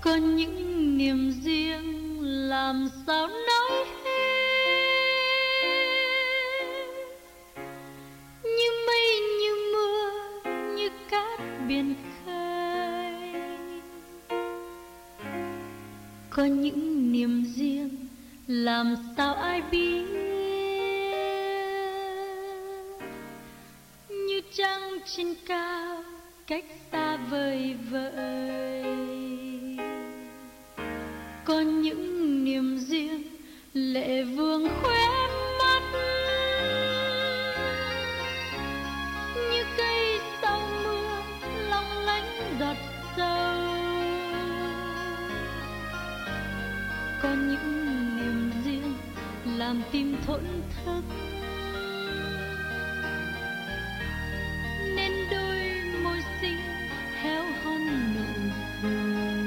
Có những niềm riêng làm sao nói hết, như mây như mưa như cát biển khơi. Có những niềm riêng làm sao ai biết, như trăng trên cao cách xa vời vợi. Có những niềm riêng lệ vương khóe mắt, như cây sau mưa long lánh giọt sâu. Có những niềm riêng làm tim thổn thức, nên đôi môi xinh héo hon nụ cười.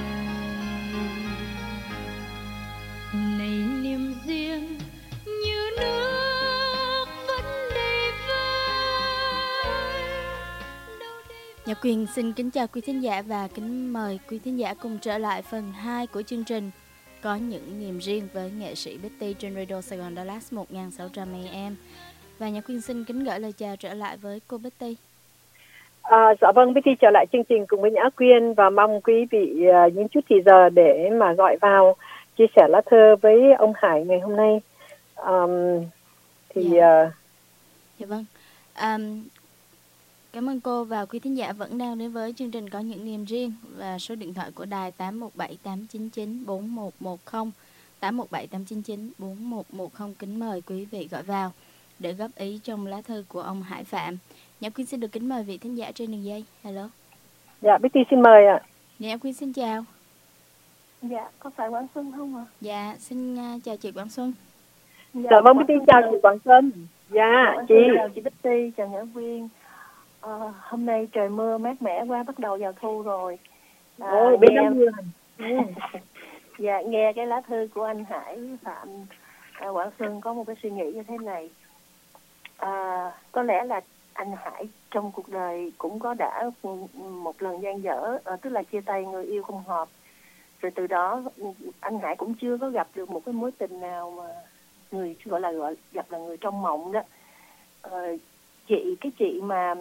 Này niềm riêng như nước vẫn đầy vơi. Nhật Quyền xin kính chào quý thính giả và kính mời quý thính giả cùng trở lại phần 2 của chương trình Có những niềm riêng với nghệ sĩ Betty trên Radio Sài Gòn Dallas 1600 AM. Và Nhật Quyền xin kính gửi lời chào trở lại với cô Betty. Dạ vâng, Betty trở lại chương trình cùng với Nhã Quyên và mong quý vị những chút thì giờ để mà gọi vào chia sẻ lá thơ với ông Hải ngày hôm nay. Dạ vâng. Cảm ơn cô và quý thính giả vẫn đang đến với chương trình Có những niềm riêng và số điện thoại của đài 817-899-4110, 817-899-4110. Kính mời quý vị gọi vào để góp ý trong lá thư của ông Hải Phạm. Nhã Quyên xin được kính mời vị thính giả trên đường dây. Hello. Dạ, Betty xin mời ạ. Nhã Quyên xin chào. Dạ, có phải Quang Xuân không ạ? Dạ, xin chào chị Quang Xuân. Dạ vâng, Betty chào chị Quang Xuân. Dạ, chị. Chào chị Betty, chào Nhã Quyên. Hôm nay trời mưa mát mẻ quá, bắt đầu vào thu rồi. Bên đó mưa. Dạ, nghe cái lá thư của anh Hải Phạm Quang Xuân có một cái suy nghĩ như thế này. Có lẽ là anh Hải trong cuộc đời cũng có đã một lần dang dở, tức là chia tay người yêu không hợp. Rồi từ đó anh Hải cũng chưa có gặp được một cái mối tình nào mà người gọi gặp là người trong mộng đó. Cái chị mà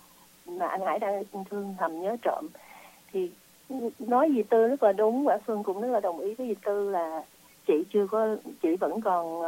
anh Hải đang thương thầm nhớ trộm thì nói dì Tư rất là đúng, Quả Xuân cũng rất là đồng ý với dì Tư là chị vẫn còn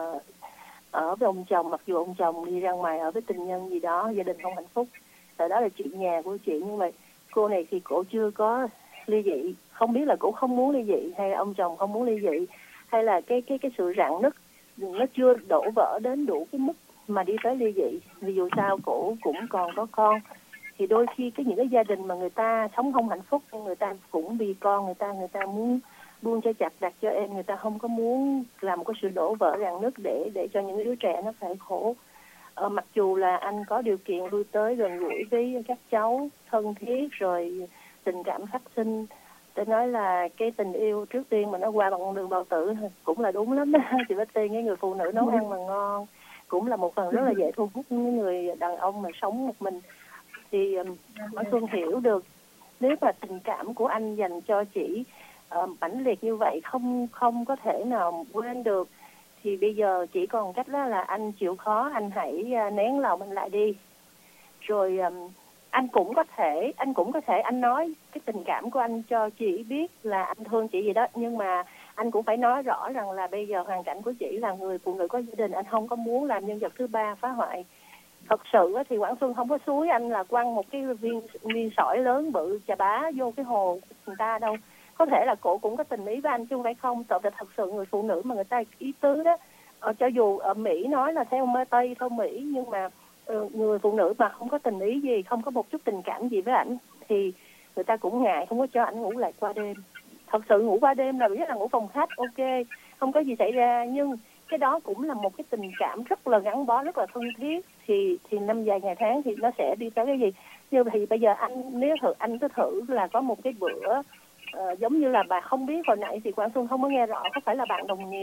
ở với ông chồng, mặc dù ông chồng đi ra ngoài ở với tình nhân gì đó, gia đình không hạnh phúc. Tại đó là chuyện nhà của chị, nhưng mà cô này thì cổ chưa có ly dị, không biết là cổ không muốn ly dị hay là ông chồng không muốn ly dị, hay là cái sự rạn nứt nó chưa đổ vỡ đến đủ cái mức mà đi tới ly dị. Vì dù sao cổ cũng còn có con, thì đôi khi những cái gia đình mà người ta sống không hạnh phúc nhưng người ta cũng vì con người ta muốn buông cho chặt đặt cho em, người ta không có muốn làm một cái sự đổ vỡ rạn nứt để cho những đứa trẻ nó phải khổ. Mặc dù là anh có điều kiện lui tới gần gũi với các cháu thân thiết, rồi tình cảm phát sinh, tôi nói là cái tình yêu trước tiên mà nó qua bằng đường bào tử cũng là đúng lắm đó. Chị Betty, cái người phụ nữ nấu ăn mà ngon cũng là một phần rất là dễ thu hút những người đàn ông mà sống một mình. Thì Quang Xuân hiểu được nếu mà tình cảm của anh dành cho chị mãnh liệt như vậy, không có thể nào quên được, thì bây giờ chỉ còn cách đó là anh chịu khó, anh hãy nén lòng anh lại đi. Rồi anh cũng có thể anh nói cái tình cảm của anh cho chị biết là anh thương chị gì đó, nhưng mà anh cũng phải nói rõ rằng là bây giờ hoàn cảnh của chị là người phụ nữ có gia đình, anh không có muốn làm nhân vật thứ ba phá hoại. Thật sự thì Quảng Xuân không có xúi anh là quăng một cái viên sỏi lớn bự chà bá vô cái hồ người ta đâu. Có thể là cổ cũng có tình ý với anh chứ không phải không. Tại vì thật sự người phụ nữ mà người ta ý tứ đó, cho dù ở Mỹ nói là theo mê Tây theo Mỹ, nhưng mà người phụ nữ mà không có tình ý gì, không có một chút tình cảm gì với ảnh thì người ta cũng ngại không có cho ảnh ngủ lại qua đêm. Thật sự ngủ qua đêm là biết là ngủ phòng khách, ok, không có gì xảy ra, nhưng cái đó cũng là một cái tình cảm rất là gắn bó, rất là thân thiết. Thì năm dài ngày tháng thì nó sẽ đi tới cái gì. Như thì bây giờ anh cứ thử là có một cái bữa giống như là bà không biết hồi nãy thì Quang Xuân không có nghe rõ, có phải là bạn đồng nghiệp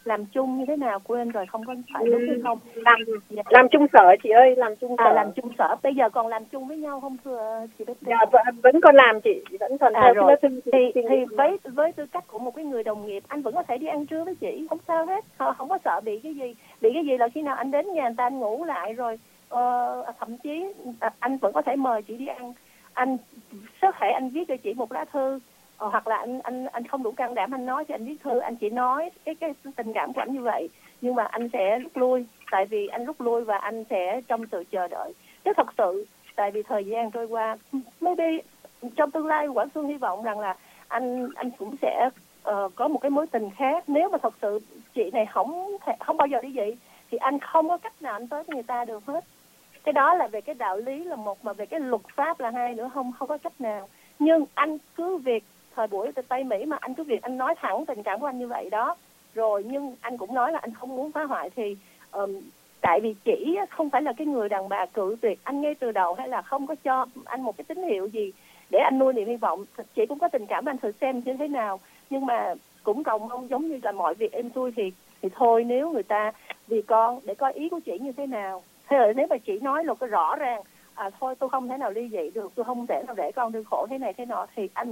làm chung như thế nào quên rồi, không có phải đúng hay không. Làm chung sở chị ơi, làm chung sở. Làm chung sở, bây giờ còn làm chung với nhau không thưa chị Betty? Dạ vẫn còn làm chị, vẫn còn theo rồi. Thì với tư cách của một cái người đồng nghiệp, anh vẫn có thể đi ăn trưa với chị, không sao hết, không có sợ bị cái gì là khi nào anh đến nhà người ta anh ngủ lại rồi, thậm chí anh vẫn có thể mời chị đi ăn. Anh có thể anh viết cho chị một lá thư, hoặc là anh không đủ can đảm anh nói thì anh viết thư, anh chỉ nói cái tình cảm của anh như vậy, nhưng mà anh sẽ rút lui, tại vì anh rút lui và anh sẽ trong sự chờ đợi. Chứ thật sự tại vì thời gian trôi qua, maybe trong tương lai Quảng Xuân hy vọng rằng là anh cũng sẽ có một cái mối tình khác. Nếu mà thật sự chị này không bao giờ đi vậy thì anh không có cách nào anh tới với người ta được hết. Cái đó là về cái đạo lý là một, mà về cái luật pháp là hai nữa, không có cách nào. Nhưng anh cứ việc thời buổi Tây Mỹ mà anh cứ việc anh nói thẳng tình cảm của anh như vậy đó. Rồi nhưng anh cũng nói là anh không muốn phá hoại thì tại vì chị không phải là cái người đàn bà cự tuyệt anh ngay từ đầu, hay là không có cho anh một cái tín hiệu gì để anh nuôi niềm hy vọng. Chị cũng có tình cảm, anh thử xem như thế nào, nhưng mà cũng cầu mong giống như là mọi việc em tôi thì thôi, nếu người ta vì con để coi ý của chị như thế nào. Thế rồi nếu mà chị nói một cái rõ ràng thôi tôi không thể nào ly dị được, tôi không thể nào để con đau khổ thế này thế nọ, thì anh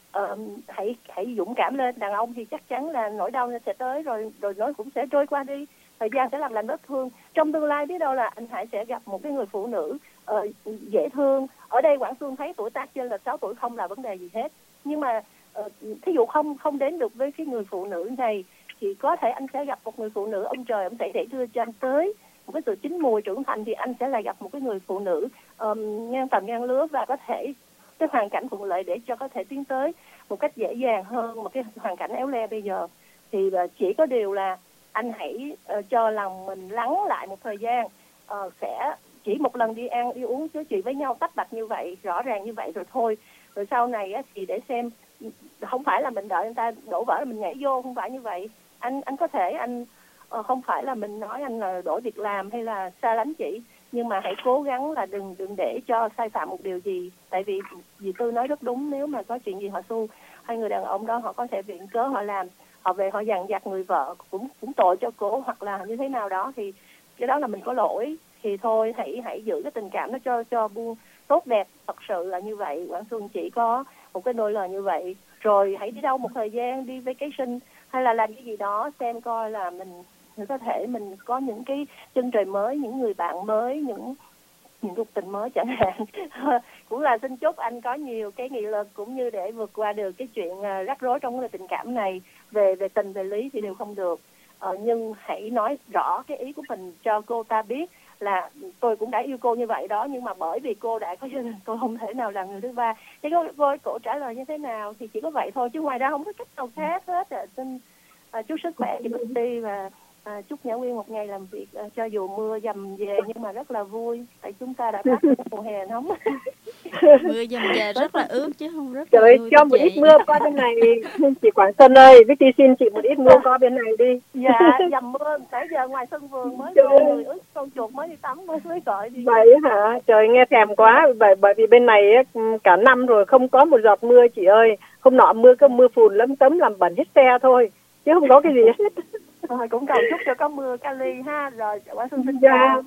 hãy dũng cảm lên. Đàn ông thì chắc chắn là nỗi đau sẽ tới, rồi nó cũng sẽ trôi qua đi, thời gian sẽ làm lành vết thương. Trong tương lai biết đâu là anh Hải sẽ gặp một cái người phụ nữ dễ thương. Ở đây Quảng Xuân thấy tuổi tác trên là 6 tuổi không là vấn đề gì hết, nhưng mà thí dụ không đến được với cái người phụ nữ này thì có thể anh sẽ gặp một người phụ nữ ông trời ông sẽ để đưa cho anh tới một cái sự chín mùi trưởng thành, thì anh sẽ lại gặp một cái người phụ nữ ngang tầm ngang lứa, và có thể cái hoàn cảnh thuận lợi để cho có thể tiến tới một cách dễ dàng hơn một cái hoàn cảnh éo le bây giờ. Thì chỉ có điều là anh hãy cho lòng mình lắng lại một thời gian, sẽ chỉ một lần đi ăn đi uống chứa chuyện với nhau tách bạch như vậy, rõ ràng như vậy rồi thôi. Rồi sau này thì để xem, không phải là mình đợi người ta đổ vỡ là mình nhảy vô, không phải như vậy. Anh có thể không phải là mình nói anh là đổi việc làm hay là xa lánh chị, nhưng mà hãy cố gắng là đừng để cho sai phạm một điều gì. Tại vì dì Tư nói rất đúng, nếu mà có chuyện gì họ xu, hai người đàn ông đó họ có thể viện cớ họ làm, họ về họ dằn vặt người vợ cũng tội cho cổ, hoặc là như thế nào đó, thì cái đó là mình có lỗi. Thì thôi hãy giữ cái tình cảm nó cho buông tốt đẹp, thật sự là như vậy. Quảng Xuân chỉ có một cái đôi lời như vậy. Rồi hãy đi đâu một thời gian, đi vacation hay là làm cái gì đó, xem coi là mình có thể mình có những cái chân trời mới, những người bạn mới, những cuộc tình mới chẳng hạn. Cũng là xin chúc anh có nhiều cái nghị lực cũng như để vượt qua được cái chuyện rắc rối trong cái tình cảm này. Về tình về lý thì đều không được, nhưng hãy nói rõ cái ý của mình cho cô ta biết là tôi cũng đã yêu cô như vậy đó, nhưng mà bởi vì cô đã có gia đình, tôi không thể nào là người thứ ba. Thế cô trả lời như thế nào thì chỉ có vậy thôi, chứ ngoài ra không có cách nào khác hết. Xin chúc sức khỏe chị Betty và chúc Nhã Nguyên một ngày làm việc cho dù mưa dầm về nhưng mà rất là vui, tại chúng ta đã bắt mùa hè nóng. Mưa dầm về rất là ướt chứ không rất là vui. Cho một ít mưa qua bên này chị Quảng Xuân ơi, Vicky xin chị một ít mưa qua bên này đi. Dạ dầm mưa nãy giờ ngoài sân vườn mới vô người ướt, con chuột mới đi tắm mới gọi đi. Vậy hả? Trời nghe thèm quá. Bởi vì bên này cả năm rồi không có một giọt mưa chị ơi. Hôm nọ mưa có mưa phùn lấm tấm làm bẩn hết xe thôi, chứ không có cái gì hết. Cũng cầu chúc cho có mưa Cali ha. Rồi Quảng Xuân xin chào.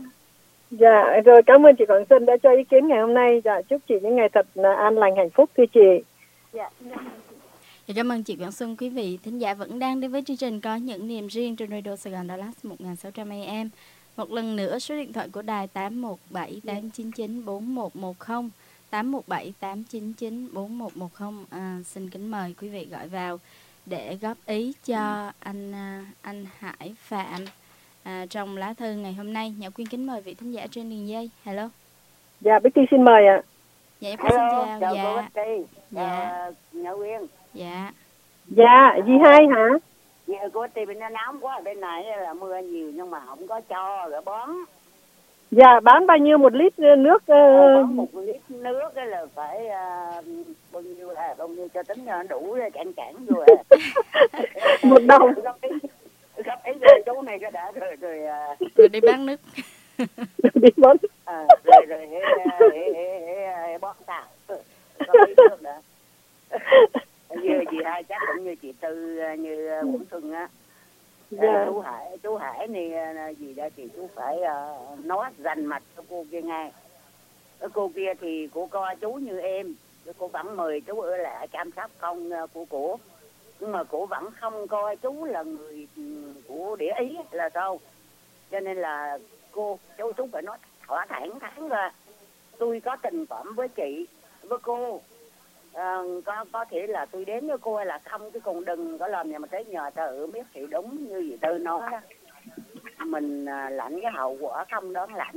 Dạ rồi, cảm ơn chị Quảng Xuân đã cho ý kiến ngày hôm nay. Dạ chúc chị những ngày thật an lành hạnh phúc thưa chị. Dạ. Cảm ơn chị Quảng Xuân. Quý vị thính giả vẫn đang đến với chương trình Có Những Niềm Riêng trên Radio Sài Gòn Dallas 1600 AM. Một lần nữa số điện thoại của đài 817 899 4110 817 899 4110. Xin kính mời quý vị gọi vào để góp ý cho anh Hải Phạm trong lá thư ngày hôm nay. Nhã Quyên kính mời vị thính giả trên đường dây. Hello. Dạ Betty xin mời ạ. Dạ em xin chào. Chào Dạ. cô Betty. Dạ. Nhã Quyên. Dạ. Dạ, dì hai hả? Dạ, cô Betty bên nó nóng quá, bên này là mưa nhiều nhưng mà không có cho rồi bón. Dạ, bán bao nhiêu một lít nước? Bón một lít nước là phải bao nhiêu cho tính cho nó đủ cạn rồi. Một đồng. Gấp ý rồi chú này cái đã Rồi đi bán nước. Đi bón. Rồi bón tàu. Có ý nước đã. Như chị hai chắc cũng như chị Tư, như Quảng Xuân á. Dạ. Chú này gì đó thì chú phải nói rành mạch cho cô kia nghe. Cái cô kia thì cô coi chú như em, cô vẫn mời chú ở lại chăm sóc con của cổ, nhưng mà cổ vẫn không coi chú là người của để ý là sao. Cho nên là chú phải nói thỏa thẳng ra, tôi có tình cảm với chị, với cô, có thể là tôi đến với cô hay là không, chứ còn đừng có làm nhà mà tới nhờ ta ở biết thì đúng như gì tôi nói đó. Mình lãnh cái hậu quả không đón lãnh.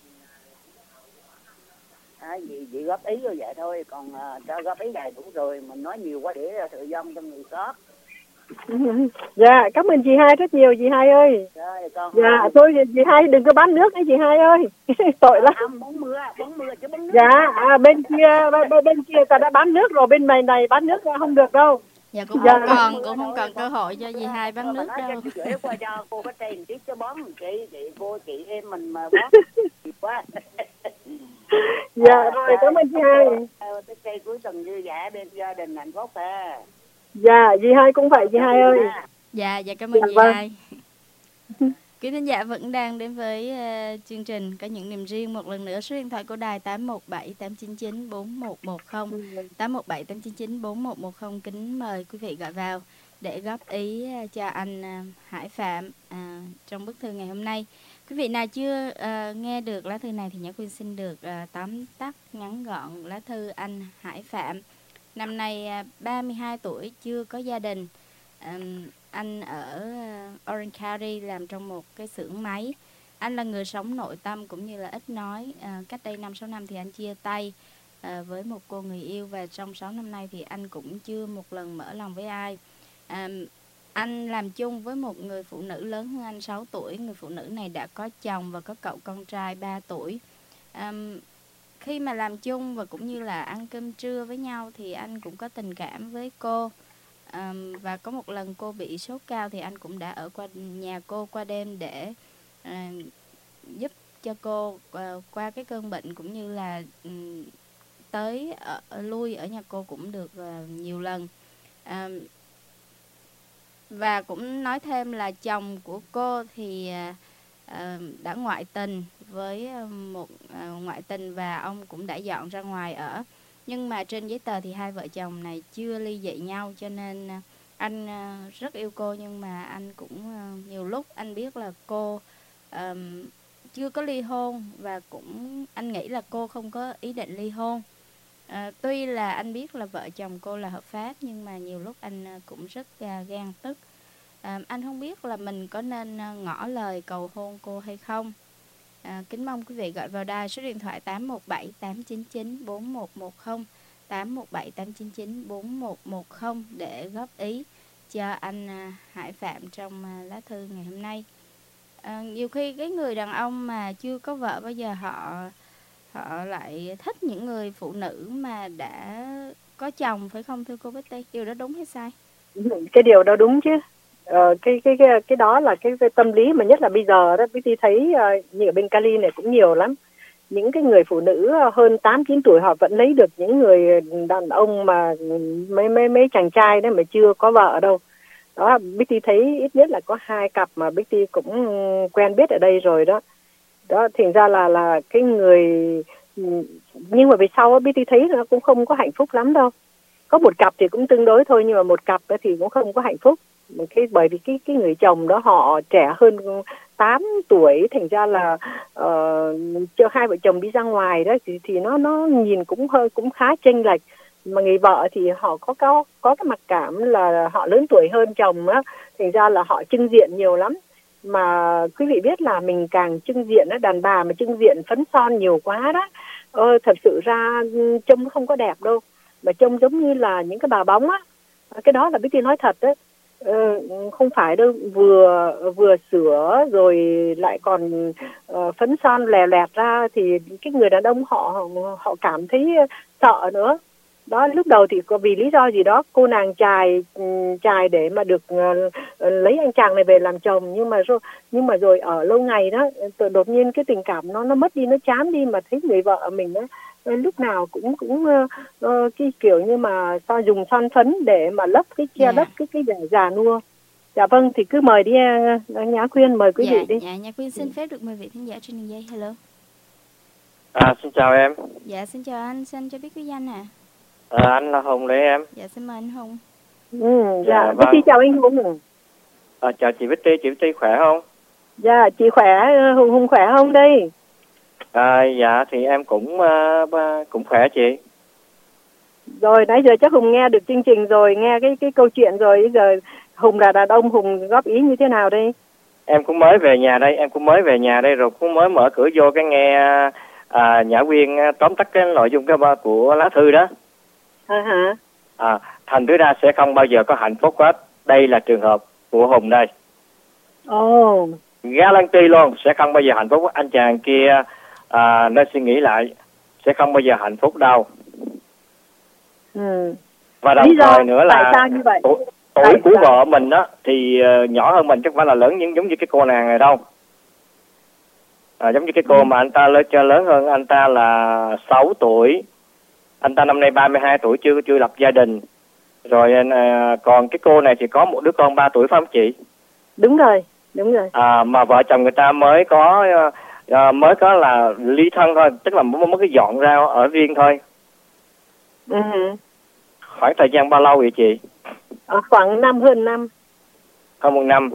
Chị góp ý như vậy thôi, còn cho góp ý này đủ rồi, mình nói nhiều quá để tự dông cho người khác. Dạ, cảm ơn chị Hai rất nhiều chị Hai ơi. Rồi, con dạ, thôi chị Hai đừng có bán nước đấy chị Hai ơi. Tội lắm. Không, bóng mưa chứ bóng nước. Dạ, bên kia ta đã bán nước rồi, bên này bán nước không được đâu. Dạ cũng không còn cơ hội cho dì Hai bán nước đâu. Gửi qua cho cô có tiền tí cho bón chị em mình mà bón quá. Dạ rồi, cảm ơn chị Hai. Tới cây cuối tuần vui vẻ bên gia đình hạnh phúc à. Dạ, chị Hai cũng vậy chị Hai ơi. Dạ cảm ơn chị Hai. Quý thính giả vẫn đang đến với chương trình Có những niềm riêng. Một lần nữa số điện thoại của đài 817 899 4110 817 899 4110. Kính mời quý vị gọi vào để góp ý cho anh Hải Phạm trong bức thư ngày hôm nay. Quý vị nào chưa nghe được lá thư này thì Nhã Quyên xin được tóm tắt ngắn gọn lá thư anh Hải Phạm. Năm nay 32 tuổi, chưa có gia đình. Anh ở Orange County làm trong một cái xưởng máy. Anh là người sống nội tâm cũng như là ít nói. Cách đây 5-6 năm thì anh chia tay với một cô người yêu, và trong 6 năm nay thì anh cũng chưa một lần mở lòng với ai. Anh làm chung với một người phụ nữ lớn hơn anh 6 tuổi. Người phụ nữ này đã có chồng và có cậu con trai 3 tuổi. Khi mà làm chung và cũng như là ăn cơm trưa với nhau thì anh cũng có tình cảm với cô. Và có một lần cô bị sốt cao thì anh cũng đã ở qua nhà cô qua đêm để giúp cho cô qua cái cơn bệnh, cũng như là tới lui ở nhà cô cũng được nhiều lần. Và cũng nói thêm là chồng của cô thì đã ngoại tình với một ngoại tình, và ông cũng đã dọn ra ngoài ở. Nhưng mà trên giấy tờ thì hai vợ chồng này chưa ly dị nhau, cho nên anh rất yêu cô, nhưng mà anh cũng nhiều lúc anh biết là cô chưa có ly hôn, và cũng anh nghĩ là cô không có ý định ly hôn. Tuy là anh biết là vợ chồng cô là hợp pháp, nhưng mà nhiều lúc anh cũng rất ghen tức. Anh không biết là mình có nên ngỏ lời cầu hôn cô hay không. Kính mong quý vị gọi vào đài số điện thoại 817 899 4110 817 899 4110 để góp ý cho anh Hải Phạm trong lá thư ngày hôm nay. Nhiều khi cái người đàn ông mà chưa có vợ bao giờ họ lại thích những người phụ nữ mà đã có chồng, phải không thưa cô Betty? Điều đó đúng hay sai? Cái điều đó đúng chứ. Cái đó là cái tâm lý mà nhất là bây giờ đó. Betty thấy như ở bên Cali này cũng nhiều lắm. Những cái người phụ nữ hơn 8-9 tuổi họ vẫn lấy được những người đàn ông mà mấy chàng trai đấy mà chưa có vợ đâu. Đó, Betty thấy ít nhất là có 2 cặp mà Betty cũng quen biết ở đây rồi đó. Đó, thành ra là cái người, nhưng mà về sau Betty thấy nó cũng không có hạnh phúc lắm đâu. Có một cặp thì cũng tương đối thôi, nhưng mà một cặp thì cũng không có hạnh phúc. Bởi vì cái người chồng đó họ trẻ hơn 8 tuổi, thành ra là cho hai vợ chồng đi ra ngoài đó thì nó nhìn cũng khá chênh lệch. Mà người vợ thì họ có cái mặc cảm là họ lớn tuổi hơn chồng á, thành ra là họ trưng diện nhiều lắm. Mà quý vị biết là mình càng trưng diện á, đàn bà mà trưng diện phấn son nhiều quá đó, thật sự ra trông không có đẹp đâu, mà trông giống như là những cái bà bóng á. Cái đó là Bích Tiên nói thật đấy. Không phải đâu, vừa sửa rồi lại còn phấn son lè lẹt ra thì cái người đàn ông họ cảm thấy sợ nữa. Đó, lúc đầu thì có vì lý do gì đó cô nàng chài để mà được lấy anh chàng này về làm chồng, nhưng mà rồi ở lâu ngày đó đột nhiên cái tình cảm nó mất đi, nó chán đi, mà thấy người vợ mình đó lúc nào cũng cái kiểu như mà dùng son phấn để mà lấp cái che lấp cái vẻ già nua. Dạ vâng, thì cứ mời đi Nhã Quyên, mời quý vị đi. Dạ, Nhã Quyên xin phép được mời vị thính giả trên đường dây. Hello. Xin chào em. Dạ, xin chào anh, xin cho biết quý danh ạ. Anh là Hùng đấy em. Dạ, xin mời anh Hùng. Dạ, vâng. Betty chào anh Hùng. Chào chị Betty khỏe không? Dạ, chị khỏe, Hùng khỏe không đây? Dạ, thì em cũng khỏe chị. Rồi, nãy giờ chắc Hùng nghe được chương trình rồi, nghe cái câu chuyện rồi, giờ Hùng là đàn ông, Hùng góp ý như thế nào đây? Em cũng mới về nhà đây, rồi cũng mới mở cửa vô cái nghe Nhã Quyên tóm tắt cái nội dung của lá thư đó. Thành thử ra sẽ không bao giờ có hạnh phúc hết. Đây là trường hợp của Hùng đây. Guarantee luôn, sẽ không bao giờ hạnh phúc. Anh chàng kia nên suy nghĩ lại, sẽ không bao giờ hạnh phúc đâu. Và đồng thời nữa là tuổi của vợ mình đó thì nhỏ hơn mình, chứ không phải là lớn giống như cái cô nàng này đâu. Giống như cái cô mà anh ta lớn hơn anh ta là 6 tuổi. Anh ta năm nay 32 tuổi, chưa lập gia đình. Rồi còn cái cô này thì có một đứa con 3 tuổi phải không chị? Đúng rồi. Mà vợ chồng người ta mới có là ly thân thôi, tức là mới cái dọn ra ở riêng thôi. Khoảng thời gian bao lâu vậy chị? Khoảng hơn năm. Hơn 1 năm.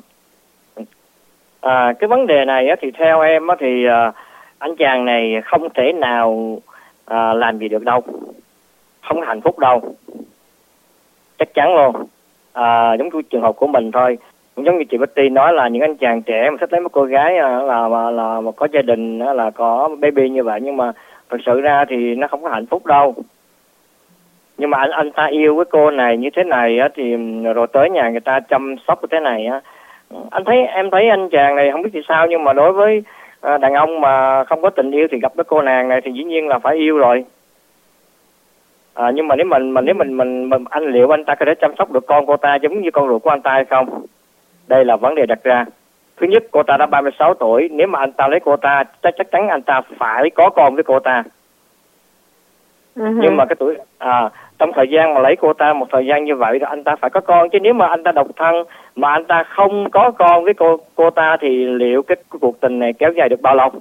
Cái vấn đề này á, thì theo em á, thì anh chàng này không thể nào làm gì được đâu, không hạnh phúc đâu, chắc chắn luôn. Giống như trường hợp của mình thôi, cũng giống như chị Betty nói là những anh chàng trẻ mà thích lấy một cô gái là có gia đình là có baby như vậy, nhưng mà thực sự ra thì nó không có hạnh phúc đâu. Nhưng mà anh ta yêu cái cô này như thế này á, thì rồi tới nhà người ta chăm sóc như thế này á, em thấy anh chàng này không biết vì sao, nhưng mà đối với đàn ông mà không có tình yêu thì gặp cái cô nàng này thì dĩ nhiên là phải yêu rồi. Nhưng mà nếu mình anh liệu anh ta có thể chăm sóc được con cô ta giống như con ruột của anh ta hay không? Đây là vấn đề đặt ra. Thứ nhất, cô ta đã 36 tuổi, nếu mà anh ta lấy cô ta chắc chắn anh ta phải có con với cô ta. Nhưng mà cái tuổi trong thời gian mà lấy cô ta một thời gian như vậy rồi anh ta phải có con, chứ nếu mà anh ta độc thân mà anh ta không có con với cô ta thì liệu cái cuộc tình này kéo dài được bao lâu?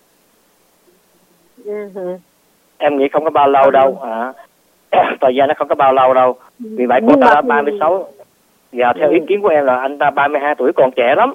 Em nghĩ không có bao lâu đâu. Thời gian nó không có bao lâu đâu. Vì vậy cô ta đã 36. Và theo ý kiến của em là anh ta 32 tuổi còn trẻ lắm.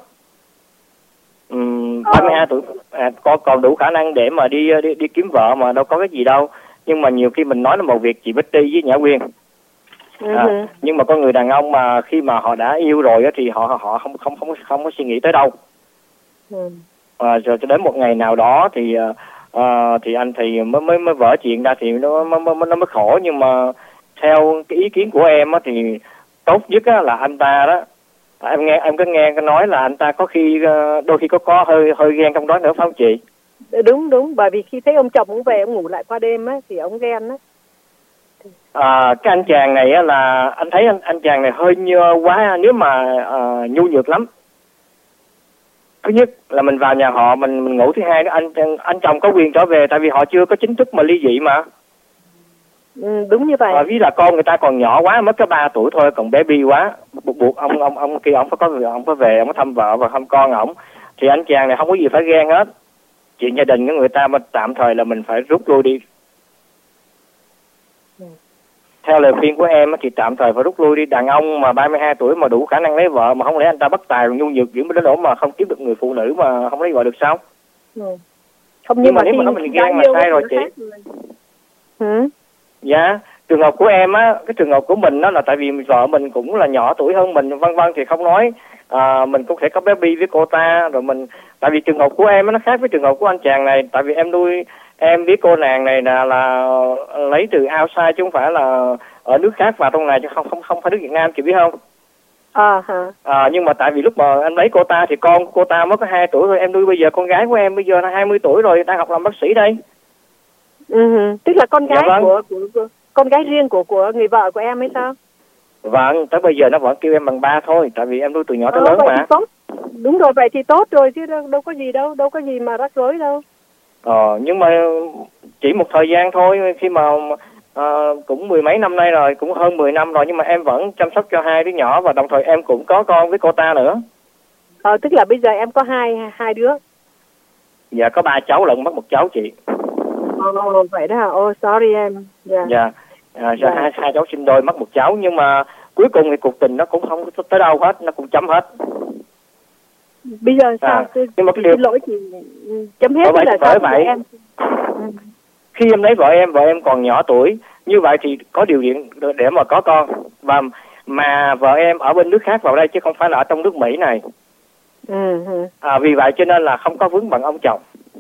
32 tuổi còn đủ khả năng để mà đi kiếm vợ mà đâu có cái gì đâu. Nhưng mà nhiều khi mình nói là một việc chị Betty với Nhã Quyên. Nhưng mà con người đàn ông mà khi mà họ đã yêu rồi thì họ không có suy nghĩ tới đâu. Rồi cho đến một ngày nào đó thì anh thì mới vỡ chuyện ra thì nó mới khổ. Nhưng mà theo cái ý kiến của em á, thì tốt nhất á, là anh ta đó, em có nghe nói là anh ta có khi đôi khi có hơi ghen trong đó nữa phải không chị? Đúng, bởi vì khi thấy ông chồng ông về ông ngủ lại qua đêm á thì ông ghen á. Cái anh chàng này á, là anh thấy anh chàng này hơi quá, nếu mà nhu nhược lắm. Thứ nhất là mình vào nhà họ mình ngủ, thứ hai đó anh chồng có quyền trở về, tại vì họ chưa có chính thức mà ly dị mà. Đúng như vậy. Ví là con người ta còn nhỏ quá, mới có 3 tuổi thôi, còn baby quá, buộc ông kia ông phải về, ông có thăm vợ và thăm con ổng, thì anh chàng này không có gì phải ghen hết. Chuyện gia đình của người ta mà tạm thời là mình phải rút lui đi. Theo lời khuyên của em thì tạm thời phải rút lui đi. Đàn ông mà 32 tuổi mà đủ khả năng lấy vợ, mà không lẽ anh ta bất tài rồi nhu nhược diễn đến nỗi mà không kiếm được người phụ nữ mà không lấy vợ được sao? Không, nhưng mà nếu mà nói mình ghen là sai rồi chị. Dạ, trường hợp của em á, cái trường hợp của mình đó là tại vì vợ mình cũng là nhỏ tuổi hơn mình, vân vân thì không nói. Mình cũng thể có baby với cô ta rồi mình, tại vì trường hợp của em nó khác với trường hợp của anh chàng này, tại vì em nuôi em với cô nàng này là lấy từ outside chứ không phải là ở nước khác vào trong này, chứ không phải nước Việt Nam, chị biết không? Nhưng mà tại vì lúc mà anh lấy cô ta thì con cô ta mới có 2 tuổi rồi, em nuôi bây giờ con gái của em bây giờ là 20 tuổi rồi, đang học làm bác sĩ đây. Tức là con gái của con gái riêng của người vợ của em hay sao? Vâng, tới bây giờ nó vẫn kêu em bằng ba thôi, tại vì em nuôi từ nhỏ tới lớn mà. Tốt. Đúng rồi, vậy thì tốt rồi chứ đâu có gì đâu có gì mà rắc rối đâu. Nhưng mà chỉ một thời gian thôi, khi mà cũng mười mấy năm nay rồi, cũng hơn 10 năm rồi, nhưng mà em vẫn chăm sóc cho hai đứa nhỏ và đồng thời em cũng có con với cô ta nữa. Tức là bây giờ em có hai đứa. Dạ có 3 cháu lận, mất 1 cháu chị. Vậy đó hả? Sorry em. Dạ. Hai cháu sinh đôi mất 1 cháu, nhưng mà cuối cùng thì cuộc tình nó cũng không tới đâu hết, nó cũng chấm hết. Bây giờ sao? Nhưng mà cái điều lỗi chị chấm hết là sao vậy em? Khi em lấy vợ em còn nhỏ tuổi, như vậy thì có điều kiện để mà có con, và mà vợ em ở bên nước khác vào đây chứ không phải là ở trong nước Mỹ này. Vì vậy cho nên là không có vướng bận ông chồng.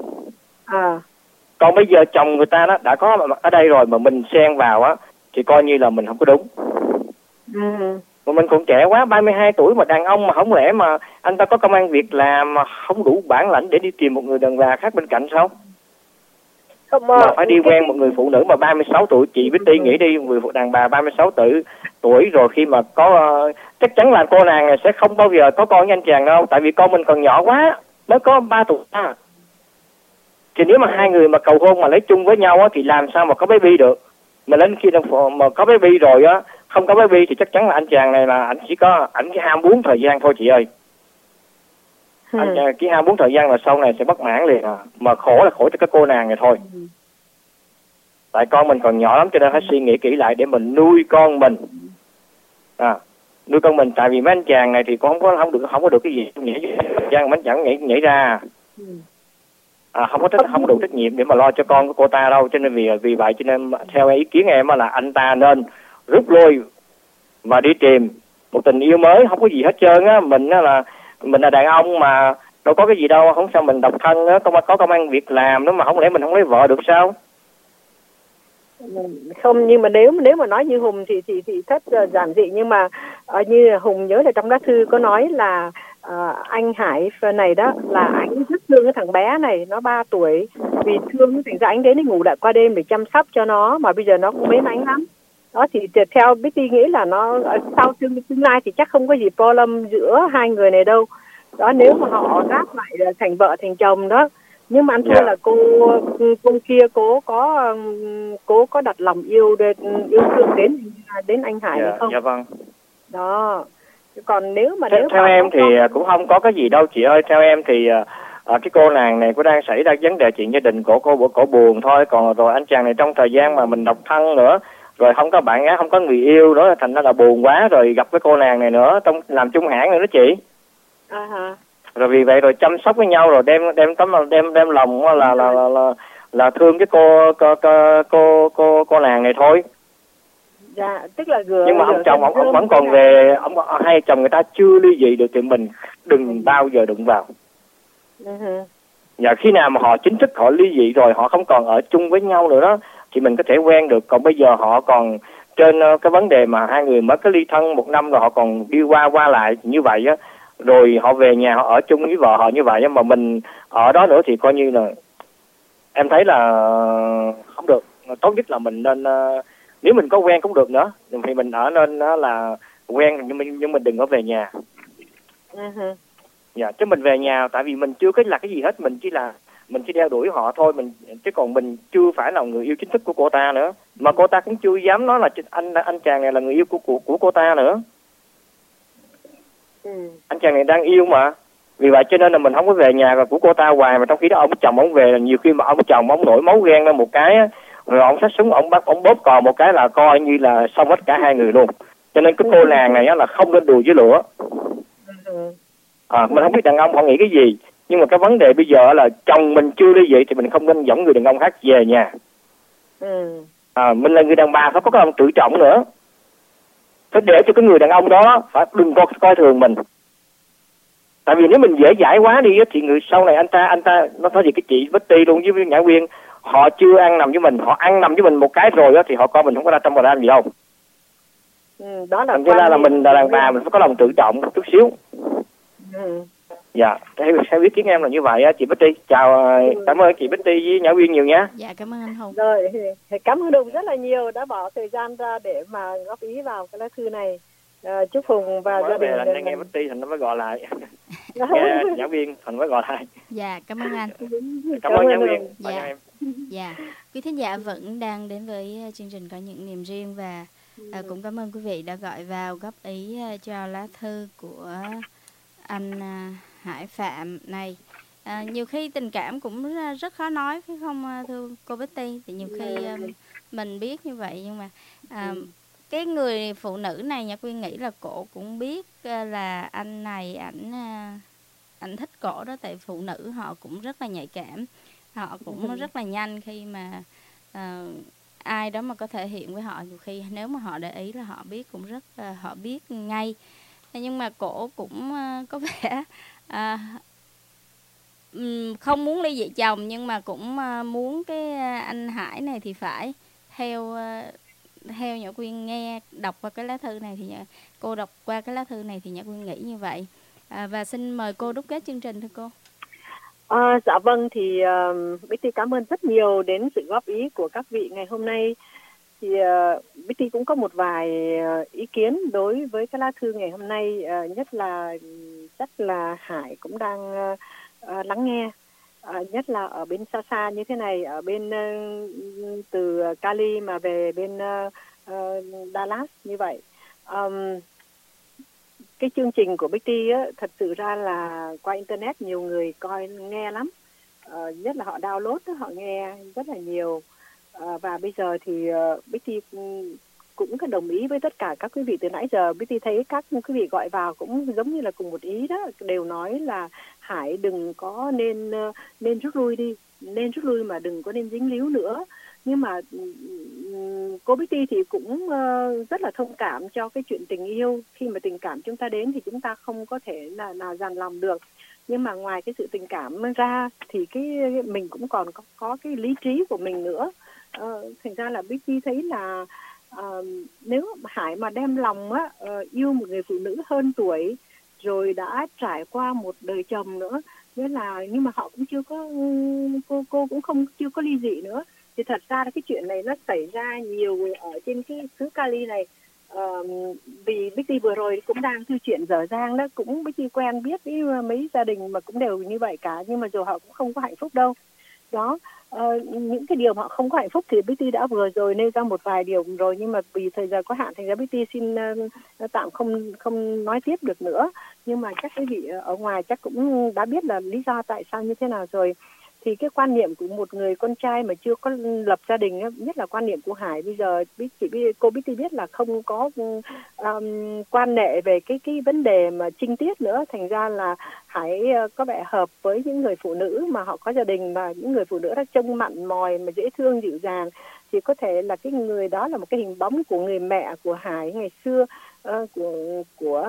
Còn bây giờ chồng người ta đó đã có ở đây rồi mà mình xen vào á thì coi như là mình không có đúng. Mà mình còn trẻ quá, 32 tuổi mà đàn ông mà không lẽ mà anh ta có công ăn việc làm mà không đủ bản lãnh để đi tìm một người đàn bà khác bên cạnh sao? Mà phải đi quen một người phụ nữ mà 36 tuổi, chị Betty nghĩ đi, người phụ đàn bà 36 tuổi rồi khi mà có chắc chắn là cô nàng này sẽ không bao giờ có con với anh chàng đâu, tại vì con mình còn nhỏ quá, mới có 3 tuổi. Thì nếu mà hai người mà cầu hôn mà lấy chung với nhau á thì làm sao mà có baby được? Mà đến khi mà có baby rồi á, không có baby thì chắc chắn là anh chàng này là ảnh chỉ ham muốn thời gian thôi chị ơi. Anh chàng chỉ ham muốn thời gian là sau này sẽ bất mãn liền mà khổ là khổ cho cái cô nàng này thôi. Tại con mình còn nhỏ lắm cho nên phải suy nghĩ kỹ lại để mình nuôi con mình. Nuôi con mình, tại vì mấy anh chàng này thì con không có được cái gì nghĩ gian mấy chẳng nhảy ra. Không có đủ trách nhiệm để mà lo cho con của cô ta đâu, cho nên vì vậy cho nên theo ý kiến em là anh ta nên rút lui và đi tìm một tình yêu mới, không có gì hết trơn á. Mình là đàn ông mà đâu có cái gì đâu, không sao mình độc thân á, có công ăn việc làm nữa mà không lẽ mình không lấy vợ được sao? Không, nhưng mà nếu mà nói như Hùng thì rất giản dị, nhưng mà như Hùng nhớ là trong lá thư có nói là anh Hải này đó là anh rất thương cái thằng bé này, nó 3 tuổi, vì thương thành ra anh đến ngủ lại qua đêm để chăm sóc cho nó, mà bây giờ nó cũng mến anh lắm đó. Thì theo Betty nghĩ là nó sau tương lai thì chắc không có gì problem giữa hai người này đâu đó, nếu mà họ ráp lại thành vợ thành chồng đó. Nhưng mà anh thưa là cô kia cố có đặt lòng yêu thương đến anh Hải hay không? Dạ vâng. Đó. Còn nếu theo em thì cũng không có cái gì đâu chị ơi. Theo em thì cái cô nàng này cũng đang xảy ra vấn đề chuyện gia đình của cổ buồn thôi. Còn rồi anh chàng này trong thời gian mà mình độc thân nữa, rồi không có bạn gái, không có người yêu nữa, thành ra là buồn quá, rồi gặp cái cô nàng này nữa, làm chung hãng nữa đó chị. Rồi vì vậy rồi chăm sóc với nhau, rồi đem lòng là thương cái cô nàng này thôi. Dạ, tức là nhưng mà ông chồng ông vẫn còn về, hai chồng người ta chưa ly dị được thì mình đừng bao giờ đụng vào. Và khi nào mà họ chính thức họ ly dị rồi, họ không còn ở chung với nhau nữa đó, thì mình có thể quen được. Còn bây giờ họ còn trên cái vấn đề mà hai người mới cái ly thân 1 năm rồi họ còn đi qua lại như vậy á, rồi họ về nhà họ ở chung với vợ họ như vậy, mà mình ở đó nữa thì coi như là em thấy là không được. Tốt nhất là mình nên nếu mình có quen cũng được nữa thì mình ở nên là quen, nhưng mình đừng có về nhà. Dạ, chứ mình về nhà tại vì mình chưa có là cái gì hết, mình chỉ đeo đuổi họ thôi, chứ còn mình chưa phải là người yêu chính thức của cô ta nữa, mà cô ta cũng chưa dám nói là anh chàng này là người yêu của cô ta nữa. Anh chàng này đang yêu mà, vì vậy cho nên là mình không có về nhà của cô ta hoài, mà trong khi đó ông chồng ông về là nhiều khi mà ông chồng ông nổi máu ghen lên một cái, rồi ông xách súng ông bóp cò một cái là coi như là xong hết cả hai người luôn. Cho nên cái cô nàng này là không nên đùa với lửa. Mình không biết đàn ông họ nghĩ cái gì, nhưng mà cái vấn đề bây giờ là chồng mình chưa ly dị thì mình không nên dẫn người đàn ông khác về nhà. Mình là người đàn bà phải có cái lòng tự trọng nữa, phải để cho cái người đàn ông đó phải đừng có coi thường mình. Tại vì nếu mình dễ dãi quá đi thì người sau này anh ta nó nói gì cái chị Betty luôn với Nhã Quyên, họ chưa ăn nằm với mình, họ ăn nằm với mình một cái rồi đó, thì họ coi mình không có ra trong và ra gì đâu. Đó là cho nên là mình là đàn bà mình phải có lòng tự trọng một chút xíu. Dạ, theo ý kiến em là như vậy á chị Betty. Chào, cảm ơn chị Betty với Nhã Quyên nhiều nhé. Dạ, cảm ơn anh Hùng. Rồi, cảm ơn Hùng rất là nhiều đã bỏ thời gian ra để mà góp ý vào cái lá thư này. Chúc Hùng và gia đình. Anh nghe Betty thành nó mới gọi lại. Nhã Quyên thành mới gọi lại. Dạ, cảm ơn anh. Cảm ơn Nhã Quyên. Dạ. Dạ, quý thính giả vẫn đang đến với chương trình Có Những Niềm Riêng và cũng cảm ơn quý vị đã gọi vào góp ý cho lá thư của anh Hải Phạm này. Nhiều khi tình cảm cũng rất khó nói phải không thưa cô Betty? Thì nhiều khi mình biết như vậy nhưng mà cái người phụ nữ này Nhã Quyên nghĩ là cổ cũng biết là anh này ảnh thích cổ đó, tại phụ nữ họ cũng rất là nhạy cảm, họ cũng rất là nhanh khi mà ai đó mà có thể hiện với họ, nhiều khi nếu mà họ để ý là họ biết cũng rất họ biết ngay. Nhưng mà cổ cũng có vẻ không muốn ly dị chồng, nhưng mà cũng muốn cái anh Hải này thì phải theo Nhã Quyên nghe đọc qua cái lá thư này thì cô đọc qua cái lá thư này thì Nhã Quyên nghĩ như vậy. Và xin mời cô đúc kết chương trình thưa cô. Dạ vâng, thì Betty cảm ơn rất nhiều đến sự góp ý của các vị ngày hôm nay. Thì Betty cũng có một vài ý kiến đối với cái lá thư ngày hôm nay, nhất là chắc là Hải cũng đang lắng nghe, nhất là ở bên xa xa như thế này, ở bên từ Cali mà về bên Dallas như vậy. Cái chương trình của Betty á, thật sự ra là qua internet nhiều người coi nghe lắm, nhất là họ download đó, họ nghe rất là nhiều. Và bây giờ thì Betty cũng có đồng ý với tất cả các quý vị từ nãy giờ. Betty thấy các quý vị gọi vào cũng giống như là cùng một ý đó, đều nói là Hải đừng có nên rút lui đi, nên rút lui mà đừng có nên dính líu nữa. Nhưng mà cô Betty thì cũng rất là thông cảm cho cái chuyện tình yêu. Khi mà tình cảm chúng ta đến thì chúng ta không có thể nào dằn lòng được. Nhưng mà ngoài cái sự tình cảm ra thì mình cũng còn có cái lý trí của mình nữa. Thành ra là Betty thấy là nếu Hải mà đem lòng yêu một người phụ nữ hơn tuổi rồi đã trải qua một đời chồng nữa, nghĩa là nhưng mà họ cũng chưa có cô cũng chưa có ly dị nữa, thì thật ra là cái chuyện này nó xảy ra nhiều ở trên cái xứ Cali này. Vì Betty vừa rồi cũng đang thư chuyện dở dang đó, cũng Betty quen biết với mấy gia đình mà cũng đều như vậy cả, nhưng mà dù họ cũng không có hạnh phúc đâu đó. Những cái điều mà họ không có hạnh phúc thì Betty đã vừa rồi nêu ra một vài điều rồi, nhưng mà vì thời gian có hạn thành ra Betty xin tạm không nói tiếp được nữa. Nhưng mà các quý vị ở ngoài chắc cũng đã biết là lý do tại sao như thế nào rồi. Thì cái quan niệm của một người con trai mà chưa có lập gia đình, nhất là quan niệm của Hải bây giờ, cô Betty biết là không có quan hệ về cái vấn đề mà trinh tiết nữa. Thành ra là Hải có vẻ hợp với những người phụ nữ mà họ có gia đình, và những người phụ nữ đã trông mặn mòi mà dễ thương dịu dàng. Thì có thể là cái người đó là một cái hình bóng của người mẹ của Hải ngày xưa, của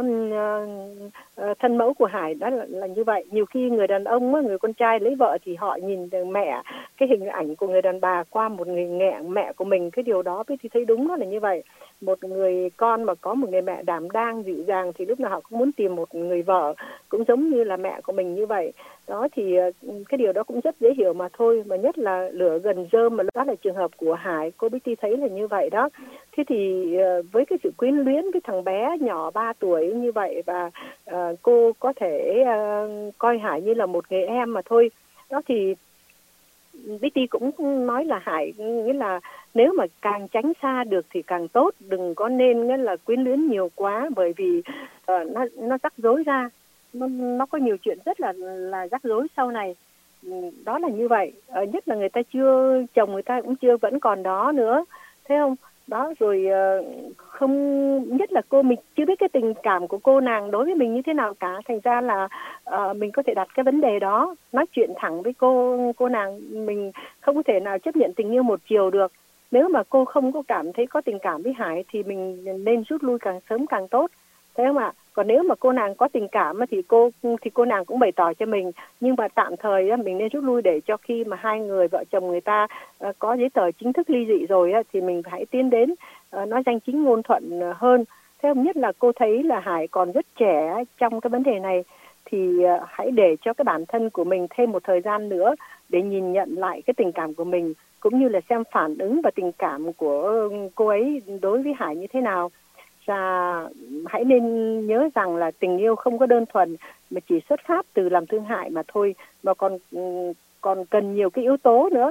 thân mẫu của Hải đó là như vậy. Nhiều khi người đàn ông, người con trai lấy vợ thì họ nhìn mẹ, cái hình ảnh của người đàn bà qua một người mẹ của mình. Cái điều đó thì thấy đúng đó là như vậy. Một người con mà có một người mẹ đảm đang dịu dàng thì lúc nào họ cũng muốn tìm một người vợ cũng giống như là mẹ của mình như vậy. Đó thì cái điều đó cũng rất dễ hiểu mà thôi, mà nhất là lửa gần rơm, mà đó là trường hợp của Hải, cô Betty thấy là như vậy đó. Thế thì với cái sự quyến luyến với thằng bé nhỏ 3 tuổi như vậy, và cô có thể coi Hải như là một người em mà thôi. Đó thì Betty cũng nói là Hải nghĩa là nếu mà càng tránh xa được thì càng tốt, đừng có nên nghĩa là quyến luyến nhiều quá, bởi vì nó rắc rối ra, nó có nhiều chuyện rất là rắc rối sau này. Đó là như vậy. Nhất là người ta chưa, chồng người ta cũng chưa, vẫn còn đó nữa, thấy không? Đó rồi không, nhất là mình chưa biết cái tình cảm của cô nàng đối với mình như thế nào cả. Thành ra là mình có thể đặt cái vấn đề đó, nói chuyện thẳng với cô nàng. Mình không có thể nào chấp nhận tình yêu một chiều được. Nếu mà cô không có cảm thấy có tình cảm với Hải thì mình nên rút lui càng sớm càng tốt, thấy không ạ? Còn nếu mà cô nàng có tình cảm thì cô nàng cũng bày tỏ cho mình, nhưng mà tạm thời mình nên rút lui để cho khi mà hai người vợ chồng người ta có giấy tờ chính thức ly dị rồi thì mình phải tiến đến nói danh chính ngôn thuận hơn. Thế không? Nhất là cô thấy là Hải còn rất trẻ trong cái vấn đề này, thì hãy để cho cái bản thân của mình thêm một thời gian nữa để nhìn nhận lại cái tình cảm của mình, cũng như là xem phản ứng và tình cảm của cô ấy đối với Hải như thế nào. Và hãy nên nhớ rằng là tình yêu không có đơn thuần mà chỉ xuất phát từ lòng thương hại mà thôi, mà còn cần nhiều cái yếu tố nữa.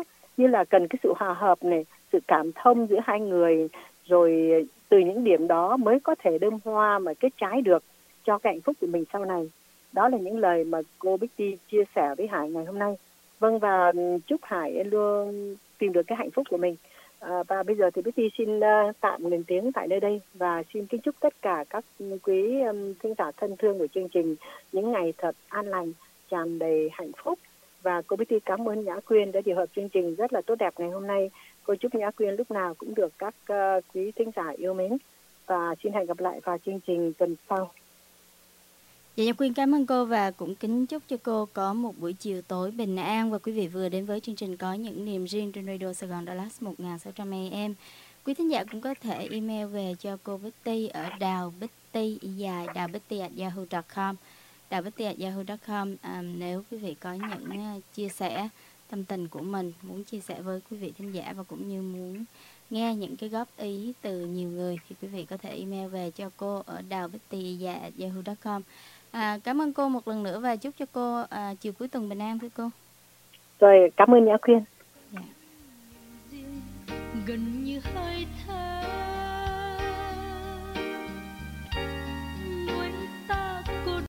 như là cần cái sự hòa hợp này, sự cảm thông giữa hai người, rồi từ những điểm đó mới có thể đơm hoa mà kết trái được cho cái hạnh phúc của mình sau này. Đó là những lời mà cô Bích chia sẻ với Hải ngày hôm nay. Vâng, và chúc Hải luôn tìm được cái hạnh phúc của mình. Và bây giờ thì Bích xin tạm ngừng tiếng tại nơi đây và xin kính chúc tất cả các quý thính giả thân thương của chương trình những ngày thật an lành, tràn đầy hạnh phúc. Và cô Bích cảm ơn Nhã Quyên đã điều hợp chương trình rất là tốt đẹp ngày hôm nay. Cô chúc Nhã Quyên lúc nào cũng được các quý thính giả yêu mến. Và xin hẹn gặp lại vào chương trình tuần sau. Dạ, Nhã Quyên cảm ơn cô và cũng kính chúc cho cô có một buổi chiều tối bình an. Và quý vị vừa đến với chương trình Có Những Niềm Riêng trên Radio Sài Gòn Dallas 1600 AM. Quý thính giả cũng có thể email về cho cô Betty ở đào.betty@yahoo.com đào.betty@yahoo.com. Nếu quý vị có những chia sẻ tâm tình của mình, muốn chia sẻ với quý vị thính giả và cũng như muốn nghe những cái góp ý từ nhiều người thì quý vị có thể email về cho cô ở đào.betty@yahoo.com. Cảm ơn cô một lần nữa và chúc cho cô chiều cuối tuần bình an thưa cô. Rồi, cảm ơn Nhã Quyên.